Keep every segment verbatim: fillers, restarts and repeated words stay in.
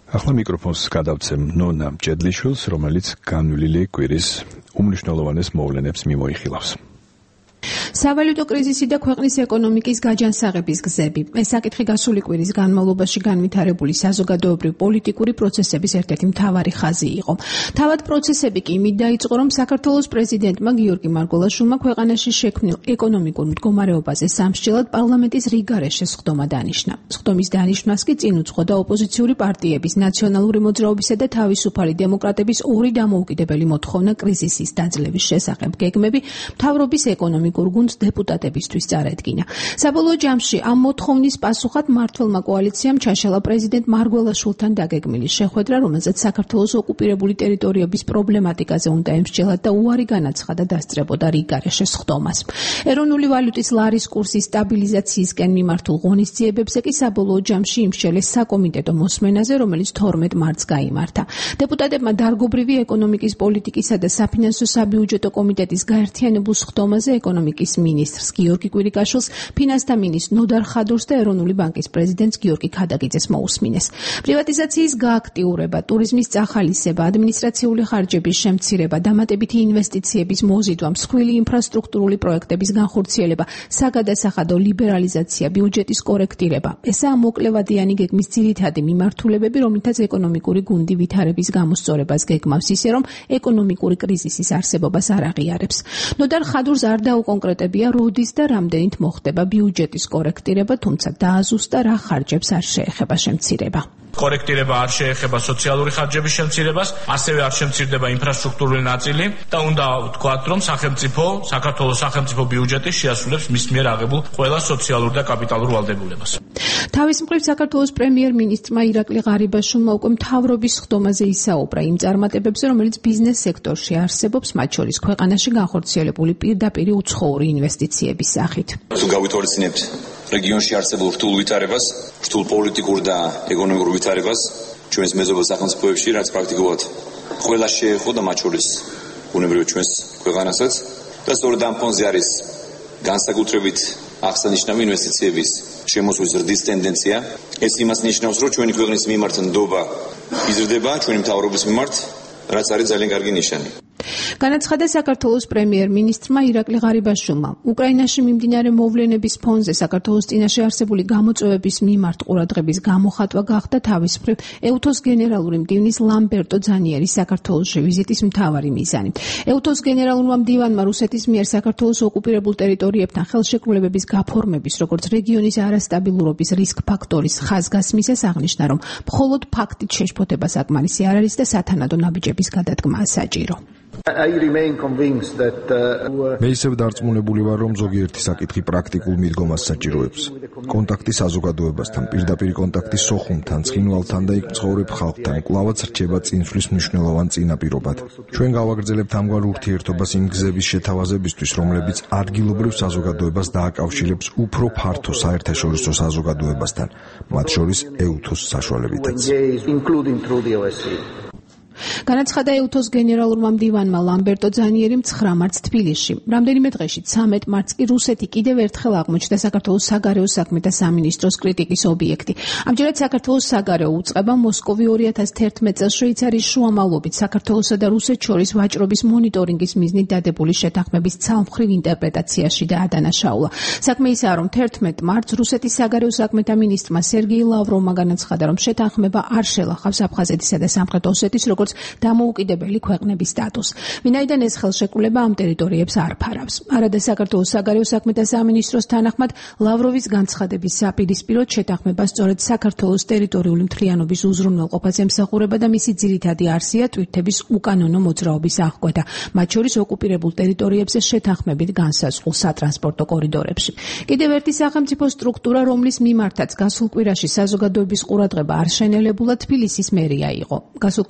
ახლა მიკროფონს გადავცემ ნონა მჭედლიშვილს, რომელიც განვლილი კვირის უმნიშვნელოვანეს მოვლენებს მიმოიხილავს. სავალუტო კრიზისი და ქვეყნის ეკონომიკის გაჯანსაღების გზები. ეს საკითხი გასული კვირის განმავლობაში განვითარებული საზოგადოებრივ პოლიტიკური პროცესების ერთ-ერთი მთავარი ხაზი იყო. თავად პროცესები კი იმით დაიწყო, რომ საქართველოს პრეზიდენტმა გიორგი მარგველაშვილმა ქვეყანაში შექმნილ ეკონომიკურ მდგომარეობაზე სამსჯელად პარლამენტის რიგარეშე სხდომა დანიშნა. სხდომის დანიშვნას კი წინ უძღოდა ოპოზიციური პარტიების, ნაციონალური მოძრაობისა და თავისუფალი დემოკრატების ორი დამოუკიდებელი მოთხოვნა კრიზისის დაძლევის შესახებ. გეგმები მთავრობის ეკონომიკურ გუნდს დეპუტატებისთვის წარადგინა. საბოლოო ჯამში ამ მოთხოვნის პასუხად მმართველმა კოალიციამ ჩაშალა პრეზიდენტ მარგველაშვილთან დაგეგმილი შეხვედრა, რომელზეც საქართველოს ოკუპირებული ტერიტორიების პრობლემატიკაზე უნდა ემსჯელად და უარი განაცხადა დასწრებოდა რიგარეშე სხდომას. ეროვნული ვალუტის ლარის კურსის სტაბილიზაციისკენ მიმართულ ღონისძიებებზე კი საბოლოო ჯამში იმსჯელეს საკომიტეტო მოსმენაზე, რომელიც თორმეტ მარტს გაიმართა. დეპუტატებმა დარგობრივი ეკონომიკის პოლიტიკისა და საფინანსო საბიუჯეტო კომიტეტის გაერთიანებულ სხდომაზე ეკონომიკის მინისტრს გიორგი კვირიკაშვილს, ფინანსთა მინისტრს ნოდარ ხადურს და ეროვნული ბანკის პრეზიდენტს გიორგი ქადაგიძეს მოусმინეს. პრივატიზაციის გააქტიურება, ტურიზმის წახალისება, ადმინისტრაციული ხარჯების შემცირება, დამატებითი ინვესტიციების მოზიდვა, მსხვილი ინფრასტრუქტურული პროექტების განხორციელება, საგადასახადო ლიბერალიზაცია, ბიუჯეტის კორექტირება. ესაა მოკლევადიანი გეგმის ძირითადი მიმართულებები, რომლითაც ეკონომიკური გუნდი ვითარების გამოსწორებას გეგმავს ისე, რომ ეკონომიკური კრიზისის არსებობას არ აღიარებს. ნოდარ ხადურს არ დაუკონკრეტებია, როდის და რამდენით მოხდება ბიუჯეტის კორექტირება, თუმცა დააზუსტა რა ხარჯებს არ შეეხება შემცირება. კორექტირება არ შეეხება სოციალური ხარჯების შემცირებას, ასევე არ შემცირდება ინფრასტრუქტურული ნაწილი და უნდა ვთქვათ, რომ სახელმწიფო, საქართველოს სახელმწიფო ბიუჯეტი შეასრულებს მის მიერ აღებულ ყველა სოციალურ და კაპიტალურ ვალდებულებას. თავის მხრივ საქართველოს პრემიერ-მინისტრმა ირაკლი ღარიბაშვილმა უკვე მთავრობის სხდომაზე ისაუბრა იმ წარმატებებზე, რომელიც ბიზნეს სექტორში არსებობს, მათ შორის ქვეყანაში განხორციელებული პირდაპირი უცხოური ინვესტიციების სახით. თუ გავითვალისწინებთ რეგიონში არსებულ რთულ ვითარებას, რთულ პოლიტიკურ და ეკონომიკურ ვითარებას, ჩვენს მეზობელ სახელმწიფოებში, რაც პრაქტიკულად ყველა შეეხო და მათ შორის ბუნებრივად ჩვენს ქვეყანასაც, და სწორედ ამ ფონზე არის განსაკუთრებით აღსანიშნავი ინვესტიციების შემოსვლის ზრდის ტენდენცია. ეს იმას ნიშნავს, რომ ჩვენი ქვეყნის მიმართ ნდობა იზრდება, ჩვენი მთავრობის მიმართ, რაც არის ძალიან კარგი ნიშანი. განაცხადა საქართველოს პრემიერ-მინისტრმა ირაკლი ღარიბაშვილმა. უკრაინაში მიმდინარე მოვლენების ფონზე საქართველოს წინაშე არსებული გამოწვევების მიმართ ყურადღების გამოხატვა გახდა თავის მხრივ ეუთოს გენერალური მდივნის ლამბერტო ძანიერის საქართველოში ვიზიტის მთავარი მიზანი. ეუთოს გენერალურმა მდივანმა რუსეთის მიერ საქართველოს ოკუპირებულ ტერიტორიებთან ხელშეკრულებების გაფორმების, როგორც რეგიონის არასტაბილურობის რისკ ფაქტორის ხაზგასმისას აღნიშნა, რომ მხოლოდ ფაქტით შეშფოთება საკმარისი არ არის და სათანადო ნაბიჯების გადადგმაა საჭირო. მე ისევ დარწმუნებული ვარ, რომ ზოგიერთი საკითხი პრაქტიკულ მიდგომას საჭიროებს. კონტაქტი საზოგადოებასთან, პირდაპირი კონტაქტი სოხუმთან, ცხინვალთან და იქ მცხოვრებ ხალხთან კვლავაც რჩება წინსვლის მნიშვნელოვან წინაპირობად. ჩვენ გავაგრძელებთ ამგვარ ურთიერთობას იმ გზების შეთავაზებისთვის, რომლებიც ადგილობრივ საზოგადოებას დააკავშირებს უფრო ფართო საერთაშორისო საზოგადოებასთან, მათ შორის ეუთოს საშუალებითაც. განაცხადა ეუთოს გენერალურმა მდივანმა ლამბერტო ძანიერი ცხრა მარტს თბილისში. რამდენიმე დღეში ცამეტ მარტს კი რუსეთი კიდევ ერთხელ აღმოჩნდა საქართველოს საგარეო საქმეთა სამინისტროს კრიტიკის ობიექტი. ამჯერად საქართველოს საგარეო უწყება მოსკოვი ორი ათას თერთმეტ წელს შვეიცარიის შუამავლობით საქართველოსა და რუსეთს შორის ვაჭრობის მონიტორინგის მიზნით დადებული შეთანხმების ცალმხრივ ინტერპრეტაციაში და ადანაშაულა. საქმე ისაა, რომ თერთმეტ მარტს რუსეთის საგარეო საქმეთა მინისტრმა სერგეი ლავროვმა განაცხადა, რომ შეთანხმება არ შელახავს აფხაზეთისა და სამხრეთ ოსეთის როგორც დამოუკიდებელი ქვეყნების სტატუსს. ვინაიდან ეს ხელშეკრულება ამ ტერიტორიებს არ ფარავს. არადა საქართველოს საგარეო საქმეთა სამინისტროს თანახმად ლავროვის განცხადების საპირისპიროდ შეთანხმება სწორედ საქართველოს ტერიტორიული მთლიანობის უზრუნველყოფას ემსახურება და მისი ძირითადი არსია თვითების უკანონო მოძრაობის აღკვეთა, მათ შორის ოკუპირებულ ტერიტორიებზე შეთანხმებით განსაზღვრულ სატრანსპორტო კორიდორებში. კიდევ ერთი სახელმწიფო სტრუქტურა, რომლის მიმართაც გასულ კვირაში საზოგადოების ყურადღება არ შენელებულა, თბილისის მერია იყო. გასულ კვირაში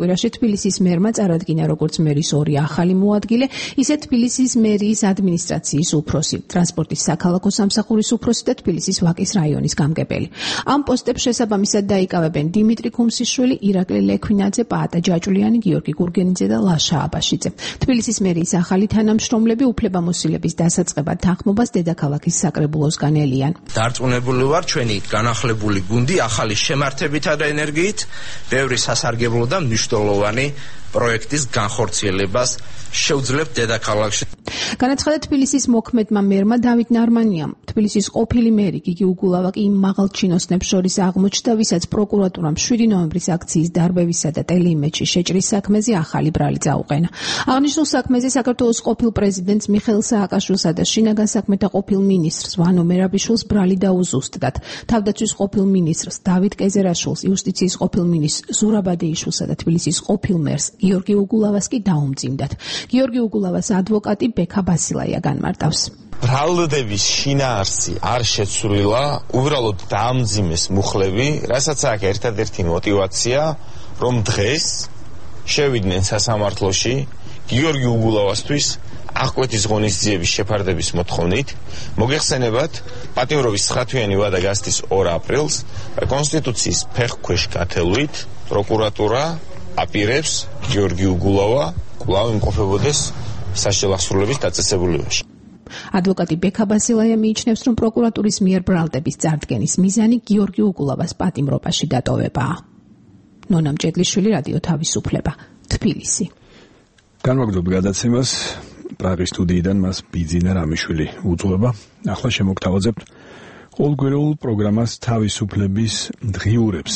თბილისის მერმა წარადგინა როგორც მერის ორი ახალი მოადგილე, ისე თბილისის მერიის ადმინისტრაციის უფროსი, ტრანსპორტის საქალაქო სამსახურის უფროსი და თბილისის ვაკის რაიონის გამგებელი. ამ პოსტებს შესაბამისად დაიკავებენ დიმიტრი ქუმსიშვილი, ირაკლი ლექვინაძე, პაატა ჯაჭვლიანი, გიორგი გურგენიძე და ლაშა აბაშიძე. თბილისის მერიის ახალი თანამშრომლები უფლებამოსილების დასაწყებად თანხმობას დედაქალაქის საკრებულოსგან ელიან. დარწმუნებული ვარ, ჩვენი განახლებული გუნდი ახალი შემართებითა და ენერგიით ბევრი სასარგებლო და მნიშვნელოვანი პროექტის განხორციელებას შეუძლებთ დედაქალაქში. განაცხადა თბილისის მოქმედმა მერმა დავით ნარმანიამ. თბილისის ყოფილი მერი გიგი უგულავა კი იმ მაღალ ჩინოსნებს შორის აღმოჩნდა, ვისაც პროკურატურამ შვიდი ნოემბრის აქციის დარბევისა და ტელეიმედში შეჭრის საქმეზე ახალი ბრალი წაუყენა. აღნიშნულ საქმეზე საქართველოს ყოფილ პრეზიდენტს მიხეილ სააკაშვილსა და შინაგან საქმეთა ყოფილ მინისტრს ვანო მერაბიშვილს ბრალი დაუზუსტდათ. თავდაცვის ყოფილ მინისტრს დავით კეზერაშვილს, იუსტიციის ყოფილ მინისტრს ზურაბადეიშვილსა და თბილისის ყოფილ მერს გიორგი უგულავას კი დაუმძიმდათ. გიორგი უგულავას ადვოკატი ბექა ბასილაია განმარტავს. ბრალდების შინაარსი არ შეცვლილა, უბრალოდ დაამძიმეს მუხლები, რასაც აქ ერთადერთი мотиваცია, რომ დღეს შევიდნენ სასამართლოში გიორგი უგულავასთვის აღკვეთის ღონისძიების შეფარდების მოთხოვნით. მოგეხსენებათ, პატიმრობის ცხრათვიანი ვადა გასდის ორ აპრილს და კონსტიტუციის ფეხქვეშ გათელვით პროკურატურა აპირებს გიორგი უგულავა კვლავ იმყოფებოდეს საშელახსრულების დაწესებულებაში. ადვოკატი ბექა ბასილაია მიიჩნევს, რომ პროკურატურის მიერ ბრალდების წარდგენის მიზანი გიორგი უგულავას პატიმრობაში დატოვებაა. ნონა მჭედლიშვილი, რადიო თავისუფლება, თბილისი. განვაგრძობ გადაცემას პრაღის სტუდიიდან მას ბიძინა რამიშვილი უძღვება. ახლა შემოგთავაზებთ ყოველგვარულ პროგრამას თავისუფლების დღიურებს.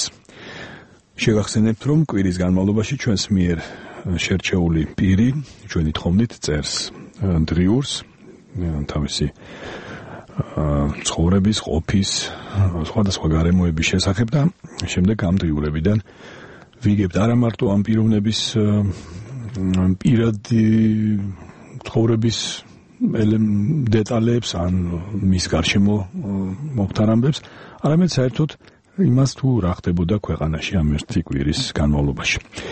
შეგახსენებთ, რომ კვირის განმავლობაში ჩვენს მიერ შერჩეული პირი ჩვენი თხოვნით წერს დღიურს თავისი ცხოვრების, ყოფის, სხვადასხვა გარემოების შესახებ და შემდეგ ამ დღიურებიდან ვიგებთ არა მარტო ამ პიროვნების პირადი ცხოვრების დეტალებს ან მის გარშემო მოხდარ ამბებს, არამედ საერთოდ იმას თუ რა ხდებოდა ქვეყანაში ამ ერთი კვირის განმავლობაში.